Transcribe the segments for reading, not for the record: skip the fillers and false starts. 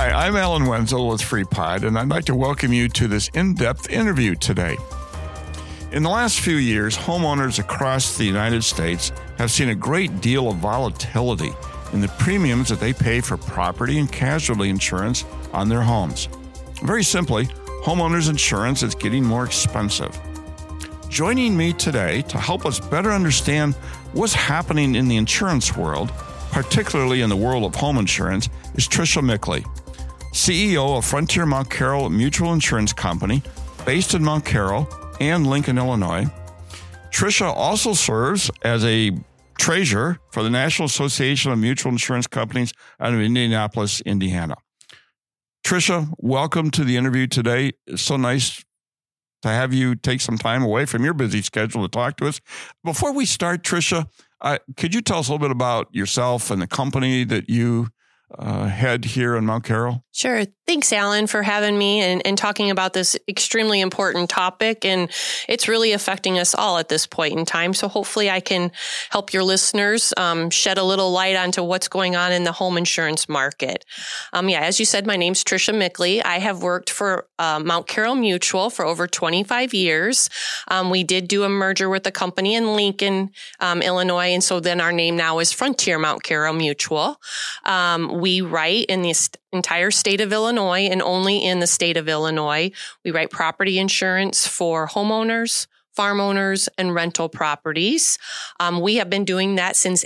Hi, I'm Alan Wenzel with FreePod, and I'd like to welcome you to this in-depth interview today. In the last few years, homeowners across the United States have seen a great deal of volatility in the premiums that they pay for property and casualty insurance on their homes. Very simply, homeowners insurance is getting more expensive. Joining me today to help us better understand what's happening in the insurance world, particularly in the world of home insurance, is Tricia Mickley, CEO of Frontier Mount Carroll Mutual Insurance Company, based in Mount Carroll and Lincoln, Illinois. Tricia also serves as a treasurer for the National Association of Mutual Insurance Companies out of Indianapolis, Indiana. Tricia, welcome to the interview today. It's so nice to have you take some time away from your busy schedule to talk to us. Before we start, Tricia, could you tell us a little bit about yourself and the company that you head here in Mount Carroll? Sure. Thanks, Alan, for having me and talking about this extremely important topic. And it's really affecting us all at this point in time. So hopefully I can help your listeners shed a little light onto what's going on in the home insurance market. As you said, my name's Tricia Mickley. I have worked for Mount Carroll Mutual for over 25 years. We did do a merger with a company in Lincoln, Illinois. And so then our name now is Frontier Mount Carroll Mutual. We write in the entire state of Illinois and only in the state of Illinois. We write property insurance for homeowners, farm owners, and rental properties. We have been doing that since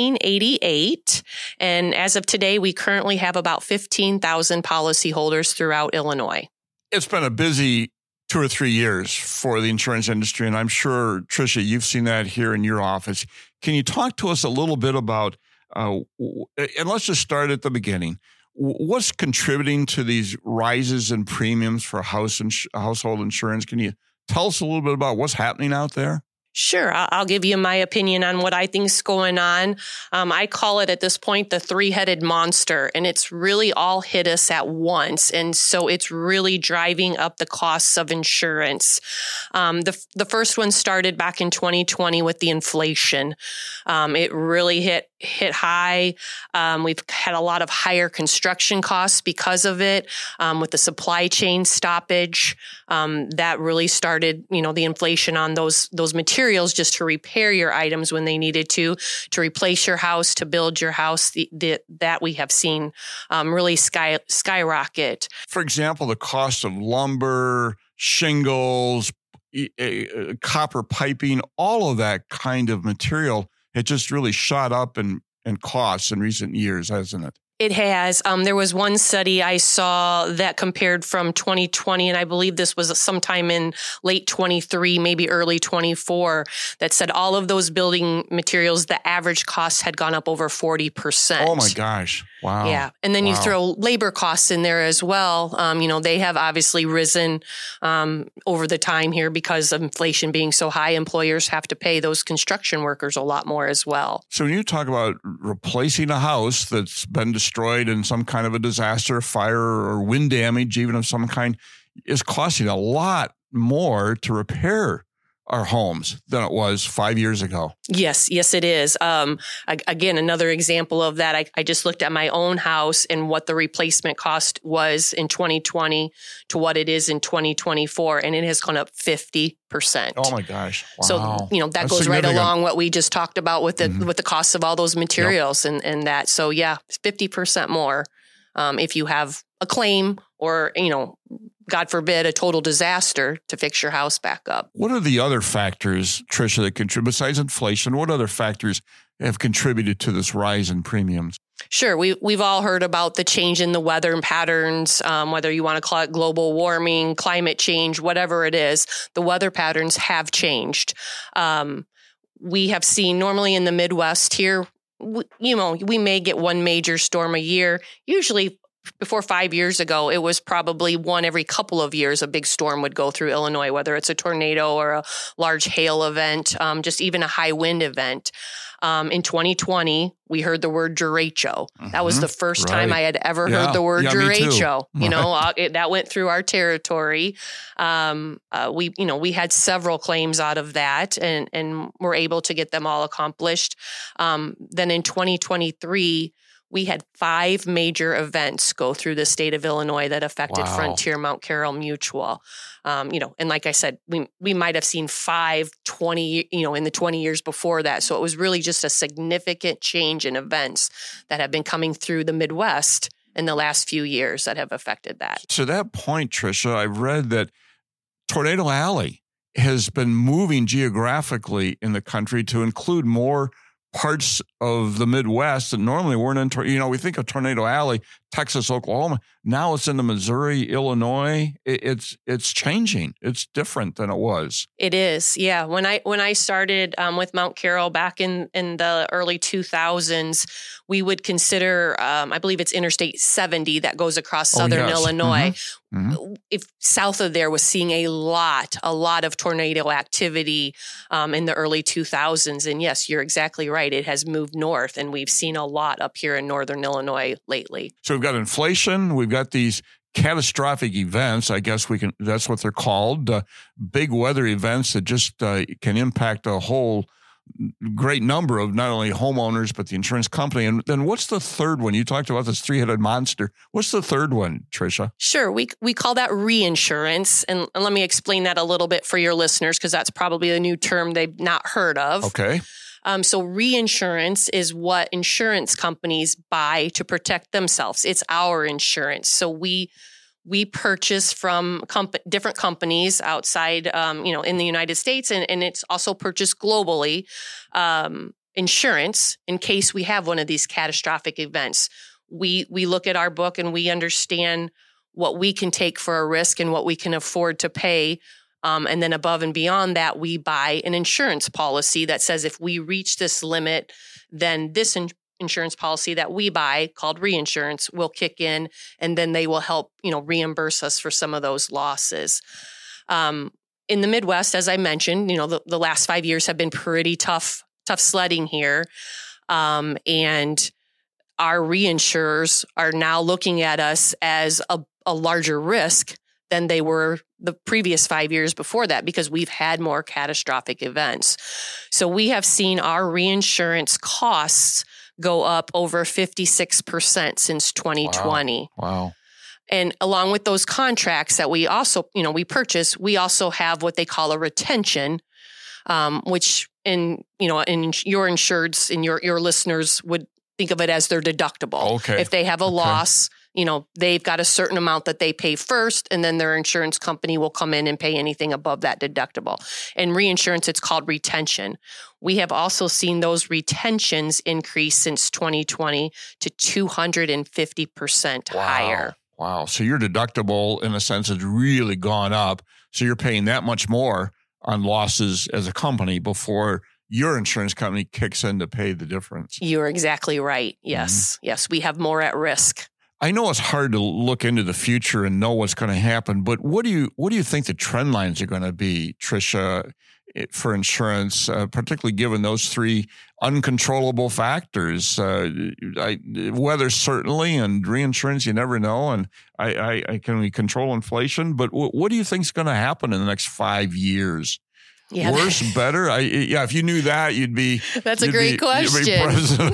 1888. And as of today, we currently have about 15,000 policyholders throughout Illinois. It's been a busy 2 or 3 years for the insurance industry. And I'm sure, Tricia, you've seen that here in your office. Can you talk to us a little bit about, and let's just start at the beginning. What's contributing to these rises in premiums for household insurance? Can you tell us a little bit about what's happening out there? Sure. I'll give you my opinion on what I think is going on. I call it at this point the three-headed monster, and it's really all hit us at once. And so it's really driving up the costs of insurance. The first one started back in 2020 with the inflation. It really hit high. We've had a lot of higher construction costs because of it, with the supply chain stoppage. That really started, the inflation on those materials just to repair your items when they needed to replace your house, to build your house, that we have seen really skyrocket. For example, the cost of lumber, shingles, copper piping, all of that kind of material had just really shot up in costs in recent years, hasn't it? It has. There was one study I saw that compared from 2020, and I believe this was sometime in late 23, maybe early 24, that said all of those building materials, the average cost had gone up over 40%. Oh my gosh. Wow. Yeah. And then you throw labor costs in there as well. They have obviously risen over the time here because of inflation being so high. Employers have to pay those construction workers a lot more as well. So when you talk about replacing a house that's been destroyed in some kind of a disaster, fire or wind damage, even of some kind, is costing a lot more to repair our homes than it was 5 years ago. Yes, it is. Again, another example of that, I just looked at my own house and what the replacement cost was in 2020 to what it is in 2024, and it has gone up 50%. Oh my gosh. Wow. So, that goes right along what we just talked about with the costs of all those materials and that. So yeah, 50% more if you have a claim or, God forbid, a total disaster to fix your house back up. What are the other factors, Tricia, that contribute, besides inflation, what other factors have contributed to this rise in premiums? Sure. We've all heard about the change in the weather patterns, whether you want to call it global warming, climate change, whatever it is, the weather patterns have changed. We have seen normally in the Midwest here, we may get one major storm a year. Usually before 5 years ago, it was probably one every couple of years a big storm would go through Illinois, whether it's a tornado or a large hail event, just even a high wind event. In 2020, we heard the word derecho. That was the first time I had ever heard the word derecho. That went through our territory. We had several claims out of that and were able to get them all accomplished. Then in 2023, we had 5 major events go through the state of Illinois that affected Frontier Mount Carroll Mutual. And like I said, we might have seen 20, in the 20 years before that. So it was really just a significant change in events that have been coming through the Midwest in the last few years that have affected that. To that point, Tricia, I've read that Tornado Alley has been moving geographically in the country to include more parts of the Midwest that normally weren't in, we think of Tornado Alley, Texas, Oklahoma. Now it's into Missouri, Illinois. It's changing. It's different than it was. It is. Yeah. When I started with Mount Carroll back in the early 2000s, we would consider, I believe it's Interstate 70 that goes across southern Illinois. Mm-hmm. If south of there was seeing a lot of tornado activity in the early 2000s. And yes, you're exactly right. It has moved north, and we've seen a lot up here in northern Illinois lately. So we've got inflation. We've got these catastrophic events. I guess that's what they're called. Big weather events that just can impact a whole great number of not only homeowners, but the insurance company. And then what's the third one? You talked about this 3-headed monster. What's the third one, Tricia? Sure. We call that reinsurance. And let me explain that a little bit for your listeners, because that's probably a new term they've not heard of. Okay. So reinsurance is what insurance companies buy to protect themselves. It's our insurance. So we purchase from different companies outside, in the United States, and it's also purchased globally, insurance in case we have one of these catastrophic events. We look at our book and we understand what we can take for a risk and what we can afford to pay. And then above and beyond that, we buy an insurance policy that says if we reach this limit, then this insurance policy that we buy, called reinsurance, will kick in, and then they will help, reimburse us for some of those losses. In the Midwest, as I mentioned, the last 5 years have been pretty tough sledding here. And our reinsurers are now looking at us as a larger risk than they were the previous 5 years before that, because we've had more catastrophic events. So we have seen our reinsurance costs go up over 56% since 2020. Wow. And along with those contracts that we also, we purchase, we also have what they call a retention, which in your insureds and your listeners would think of it as their deductible. Okay. If they have a loss, they've got a certain amount that they pay first, and then their insurance company will come in and pay anything above that deductible. In reinsurance, it's called retention. We have also seen those retentions increase since 2020 to 250% higher. Wow. So your deductible, in a sense, has really gone up. So you're paying that much more on losses as a company before your insurance company kicks in to pay the difference. You're exactly right. Yes. Mm-hmm. Yes. We have more at risk. I know it's hard to look into the future and know what's going to happen, but what do you think the trend lines are going to be, Tricia, for insurance, particularly given those 3 uncontrollable factors? Weather certainly, and reinsurance, you never know. And can we control inflation? But what do you think is going to happen in the next 5 years? Yeah. Worse, better? If you knew that, you'd be... That's a great question. You'd be president.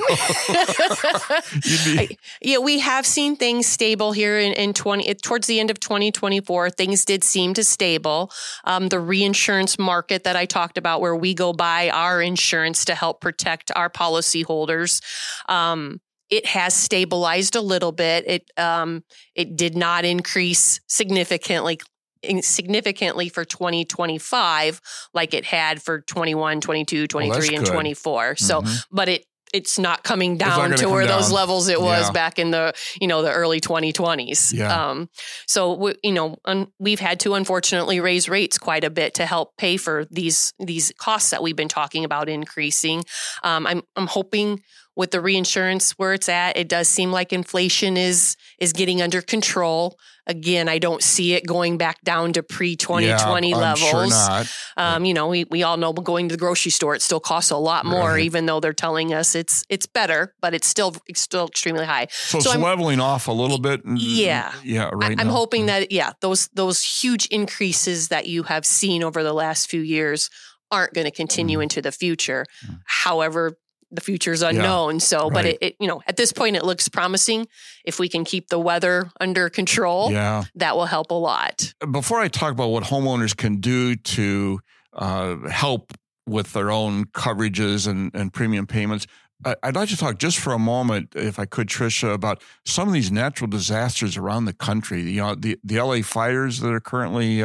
We have seen things stable here towards the end of 2024. Things did seem to stable. The reinsurance market that I talked about, where we go buy our insurance to help protect our policyholders, it has stabilized a little bit. It did not increase significantly for 2025 like it had for 21, 22, 23, and 24. So, but it's not coming down to where those levels it was back in the, the early 2020s. Yeah. So, we've had to unfortunately raise rates quite a bit to help pay for these costs that we've been talking about increasing. I'm hoping with the reinsurance where it's at, it does seem like inflation is getting under control. Again, I don't see it going back down to pre-2020 levels. Sure not. We all know going to the grocery store, it still costs a lot more, even though they're telling us it's better, but it's still extremely high. So it's leveling off a little bit. Yeah. Yeah. Right. I'm hoping that, those huge increases that you have seen over the last few years aren't going to continue into the future. However, the future's unknown. So, but it at this point, it looks promising. If we can keep the weather under control, that will help a lot. Before I talk about what homeowners can do to help with their own coverages and premium payments, I'd like to talk just for a moment, if I could, Tricia, about some of these natural disasters around the country. The LA fires that are currently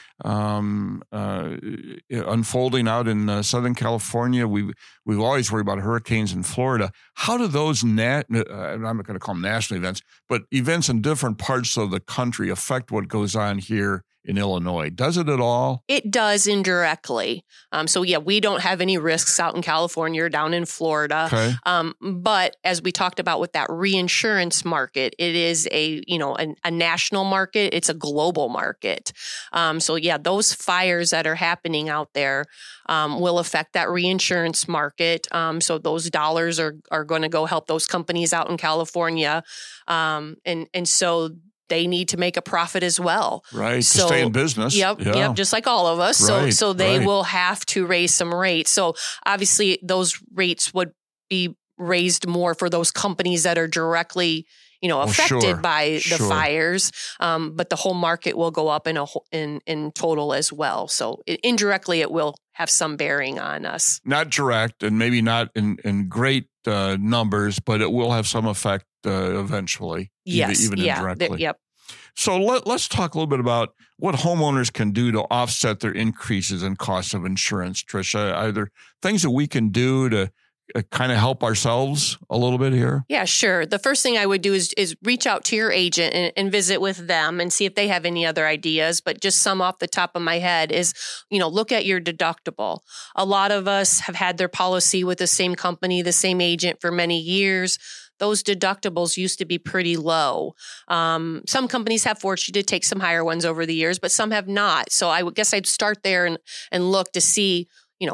unfolding out in Southern California. We've always worried about hurricanes in Florida. How do those I'm not going to call them national events, but events in different parts of the country affect what goes on here in Illinois? Does it at all? It does indirectly. We don't have any risks out in California or down in Florida. Okay. But as we talked about with that reinsurance market, it is a national market. It's a global market. Those fires that are happening out there will affect that reinsurance market. So those dollars are going to go help those companies out in California. And so they need to make a profit as well. Right, to stay in business. Yep, just like all of us. Right, so they will have to raise some rates. So obviously those rates would be raised more for those companies that are directly, affected by the fires. But the whole market will go up in total as well. So indirectly, it will have some bearing on us. Not direct and maybe not in great numbers, but it will have some effect eventually. Yes. Even indirectly. Yep. So let's talk a little bit about what homeowners can do to offset their increases in costs of insurance, Tricia. Are there things that we can do to kind of help ourselves a little bit here? Yeah, sure. The first thing I would do is reach out to your agent and visit with them and see if they have any other ideas. But just some off the top of my head is, look at your deductible. A lot of us have had their policy with the same company, the same agent for many years. Those deductibles used to be pretty low. Some companies have forced you to take some higher ones over the years, but some have not. So I would guess I'd start there and look to see,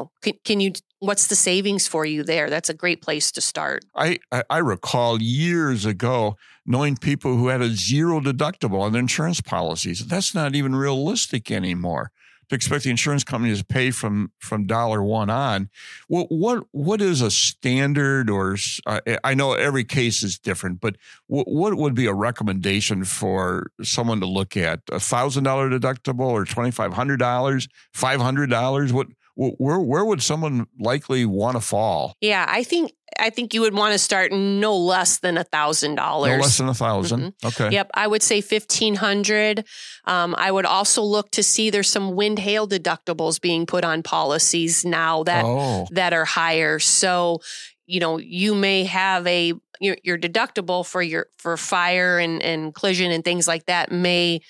what's the savings for you there? That's a great place to start. I recall years ago knowing people who had a zero deductible on their insurance policies. That's not even realistic anymore. To expect the insurance company to pay from $1 on. What is a standard, or I know every case is different, but what would be a recommendation for someone to look at? $1,000 deductible or $2,500, $500? Where would someone likely want to fall? Yeah, I think you would want to start no less than $1,000. No less than $1,000. Mm-hmm. Okay. Yep, I would say $1,500. I would also look to see there's some wind hail deductibles being put on policies now that are higher. So, you may have your deductible for fire and collision and things like that may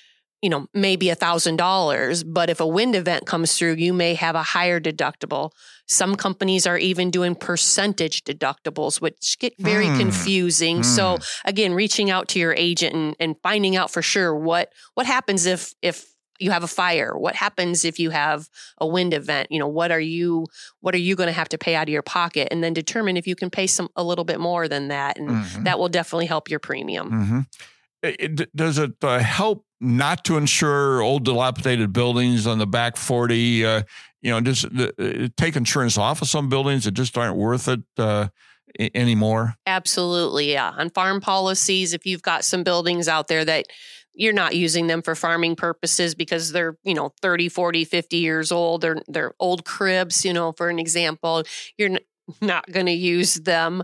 be $1,000, but if a wind event comes through, you may have a higher deductible. Some companies are even doing percentage deductibles, which get very confusing. So again, reaching out to your agent and finding out for sure what happens if you have a fire, what happens if you have a wind event, what are you going to have to pay out of your pocket, and then determine if you can pay a little bit more than that. And that will definitely help your premium. Does it help not to insure old dilapidated buildings on the back 40? Just take insurance off of some buildings that just aren't worth it anymore? Absolutely, yeah. On farm policies, if you've got some buildings out there that you're not using them for farming purposes because they're, 30, 40, 50 years old, they're old cribs, for an example, you're not going to use them.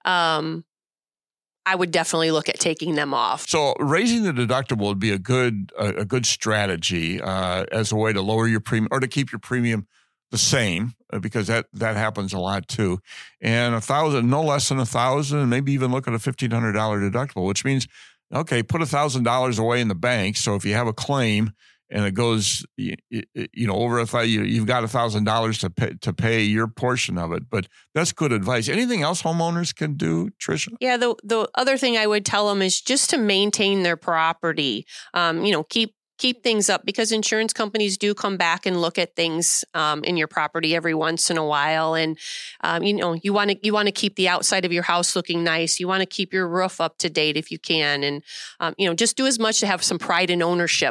I would definitely look at taking them off. So raising the deductible would be a good strategy as a way to lower your premium or to keep your premium the same, because that happens a lot too. And $1,000, no less than $1,000, maybe even look at a $1,500 deductible, which means, okay, put $1,000 away in the bank. So if you have a claim and it goes, over you've got $1,000 to pay your portion of it. But that's good advice. Anything else homeowners can do, Tricia? Yeah, the other thing I would tell them is just to maintain their property. Keep things up, because insurance companies do come back and look at things in your property every once in a while. And, you want to keep the outside of your house looking nice. You want to keep your roof up to date if you can. And, just do as much to have some pride and ownership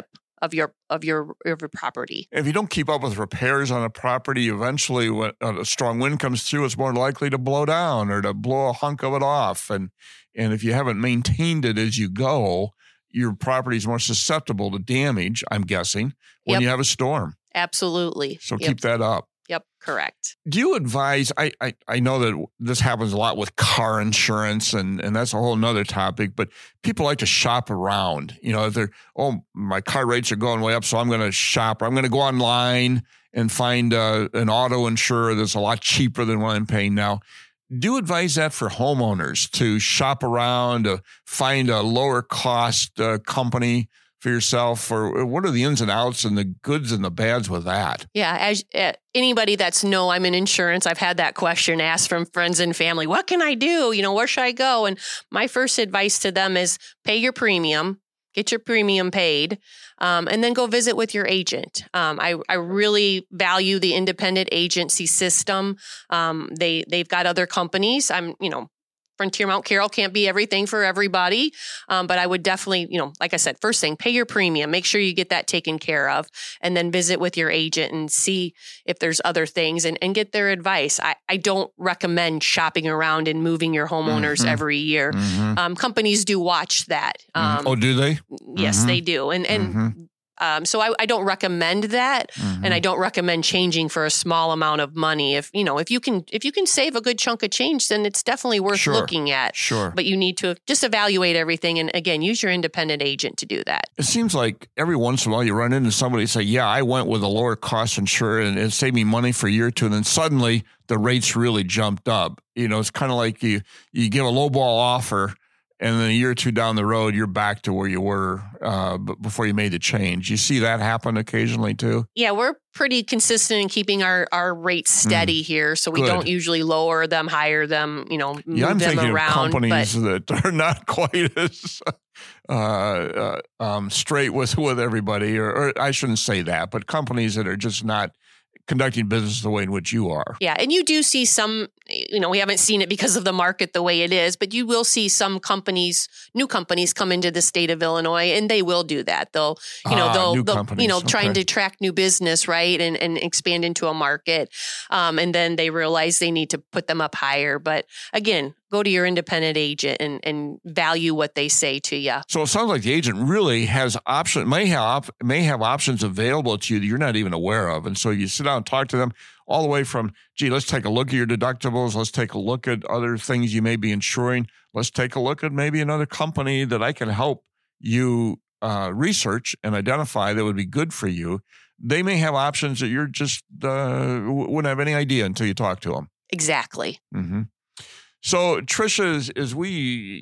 your property. If you don't keep up with repairs on a property, eventually when a strong wind comes through, it's more likely to blow down or to blow a hunk of it off. And if you haven't maintained it as you go, your property is more susceptible to damage, I'm guessing, when you have a storm. Absolutely. So keep that up. Yep, correct. Do you advise, I know that this happens a lot with car insurance, and that's a whole nother topic, but people like to shop around. If they're, my car rates are going way up, so I'm going to shop, or I'm going to go online and find an auto insurer that's a lot cheaper than what I'm paying now. Do you advise that for homeowners to shop around, to find a lower cost company for yourself, or what are the ins and outs and the goods and the bads with that? Yeah, as anybody that's I'm in insurance, I've had that question asked from friends and family. What can I do? Where should I go? And my first advice to them is pay your premium, get your premium paid, and then go visit with your agent. I really value the independent agency system. They've got other companies. Frontier Mount Carroll can't be everything for everybody. But I would definitely, like I said, first thing, pay your premium, make sure you get that taken care of, and then visit with your agent and see if there's other things and get their advice. I don't recommend shopping around and moving your homeowners every year. Companies do watch that. Do they? Yes, they do. So I don't recommend that, and I don't recommend changing for a small amount of money. If you can save a good chunk of change, then it's definitely worth looking at. Sure. But you need to just evaluate everything, and again, use your independent agent to do that. It seems like every once in a while you run into somebody say, "Yeah, I went with a lower cost insurer and it saved me money for a year or two," and then suddenly the rates really jumped up. It's kind of like you give a lowball offer, and then a year or two down the road, you're back to where you were before you made the change. You see that happen occasionally too? Yeah, we're pretty consistent in keeping our rates steady here. So we don't usually lower them, hire them, move I'm them thinking around. Of companies that are not quite as straight with everybody, or I shouldn't say that, but companies that are just not conducting business the way in which you are. Yeah. And you do see some, we haven't seen it because of the market the way it is, but you will see some new companies come into the state of Illinois, and they will do that. They'll trying to attract new business, right? And expand into a market. And then they realize they need to put them up higher. But again, go to your independent agent and value what they say to you. So it sounds like the agent really has may have options available to you that you're not even aware of. And so you sit down and talk to them all the way from, let's take a look at your deductibles. Let's take a look at other things you may be insuring. Let's take a look at maybe another company that I can help you research and identify that would be good for you. They may have options that you're just wouldn't have any idea until you talk to them. Exactly. Mm-hmm. So, Tricia, as we,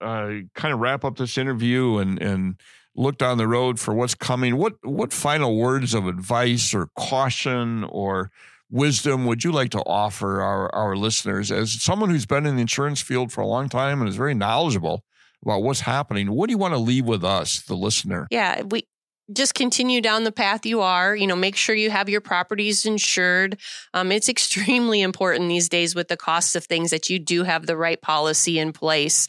kind of wrap up this interview and look down the road for what's coming, what final words of advice or caution or wisdom would you like to offer our listeners as someone who's been in the insurance field for a long time and is very knowledgeable about what's happening? What do you want to leave with us, the listener? Yeah, we just continue down the path you are. Make sure you have your properties insured. It's extremely important these days with the cost of things that you do have the right policy in place.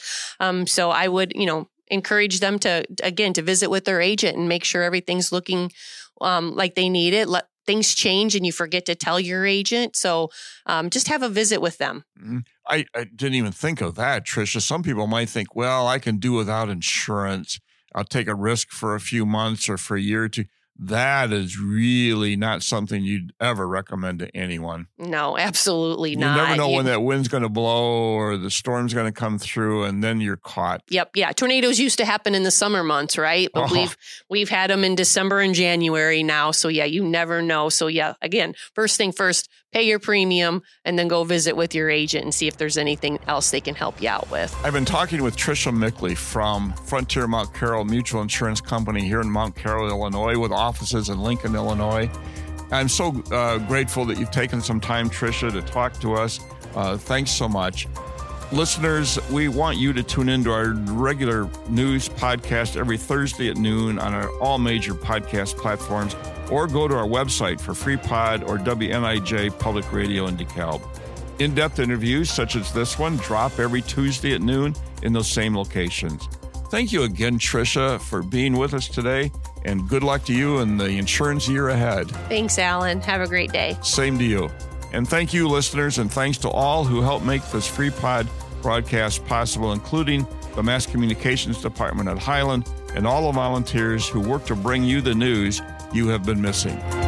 So I would, encourage them to visit with their agent and make sure everything's looking like they need it. Let things change and you forget to tell your agent. So just have a visit with them. I didn't even think of that, Tricia. Some people might think, well, I can do without insurance. I'll take a risk for a few months or for a year or two. That is really not something you'd ever recommend to anyone. No, absolutely not. You never know when that wind's going to blow or the storm's going to come through, and then you're caught. Yep. Yeah. Tornadoes used to happen in the summer months, right? But we've had them in December and January now. So yeah, you never know. So yeah, again, first thing first, pay your premium and then go visit with your agent and see if there's anything else they can help you out with. I've been talking with Tricia Mickley from Frontier Mount Carroll Mutual Insurance Company here in Mount Carroll, Illinois, with offices in Lincoln, Illinois. I'm so grateful that you've taken some time, Tricia, to talk to us. Thanks so much. Listeners, we want you to tune into our regular news podcast every Thursday at noon on all major podcast platforms, or go to our website for FreePod or WNIJ Public Radio in DeKalb. In-depth interviews such as this one drop every Tuesday at noon in those same locations. Thank you again, Tricia, for being with us today. And good luck to you in the insurance year ahead. Thanks, Alan. Have a great day. Same to you. And thank you, listeners, and thanks to all who helped make this free pod broadcast possible, including the Mass Communications Department at Highland and all the volunteers who work to bring you the news you have been missing.